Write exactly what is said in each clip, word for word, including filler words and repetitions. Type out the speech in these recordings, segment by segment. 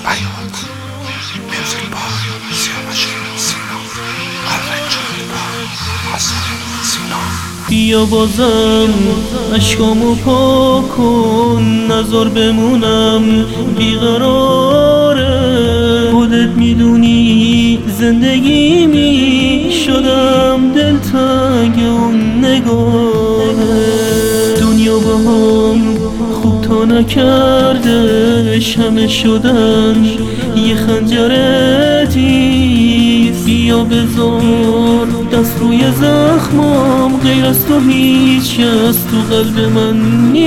حیات موزیک بای سیاوش سینا سینا بیا بازم عشقامو پاک کن، نذار بمونم بیقراره. خودت میدونی زندگی می شدم دلتنگ اون نگاره. دنیا با هم خوب تا نکرده، همه شدن یه خنجر تیز. بیا بذار دست روی زخمام، غیر از تو هیچ کس تو قلب من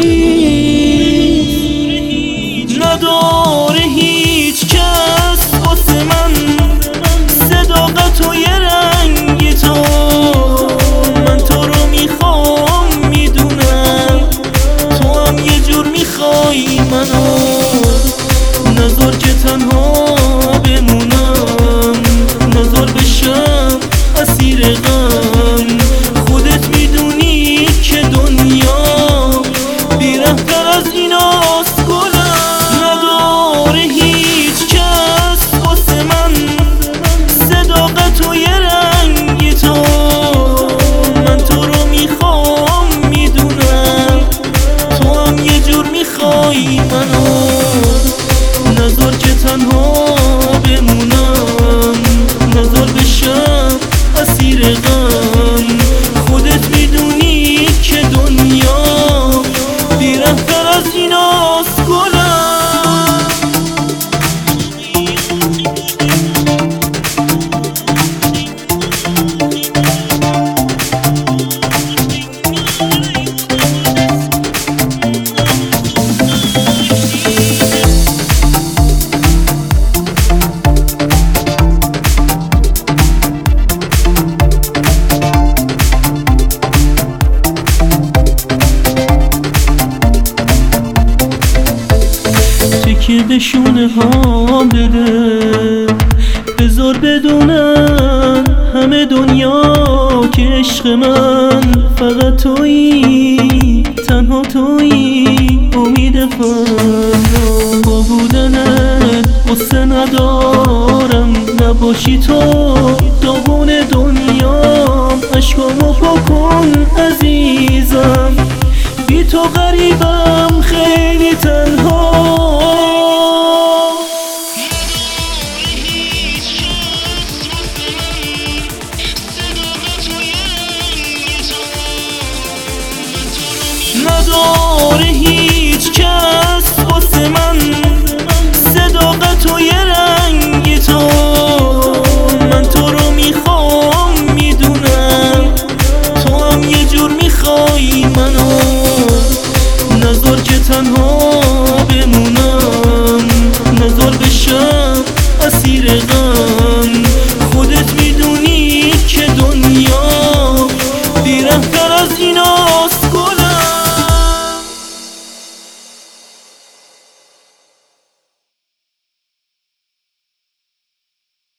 نیست. نداره هیچ کس واسه من صداقت و یه رنگی تو. من تو رو میخوام میدونم تو هم یه جور میخوای منو. نذار که تنها بمونم، نذار بشم اسیر غم. خودت میدونی که دنیا بی‌رحم‌تر از ایناست گلم. نداره هیچ کس واسه من صداقت و یه رنگی تو. من تو رو میخوام میدونم تو هم یه جور میخوای منو. نذار که تنها بمونم، نذار بشم اسیر غم. خودت میدونی که دنیا بی‌رحم‌تر از ایناست گلم. که به شونه ها بده، بذار بدونن همه دنیا که عشق من فقط تویی، تنها تویی، امید فردا. با بودنت قصه ندارم، نباشی تو داغون دنیام. عشقامو پاکن عزیزم، بی تو غریبم خیلی تنها. نداره هیچ کس واسه من صداقت و یه رنگی تو. من تو رو میخوام میدونم تو هم یه جور میخوای منو. نذار که تنها بمونم، نذار بشم اسیر غم. خودت میدونی که دنیا بی‌رحم‌تر از اینا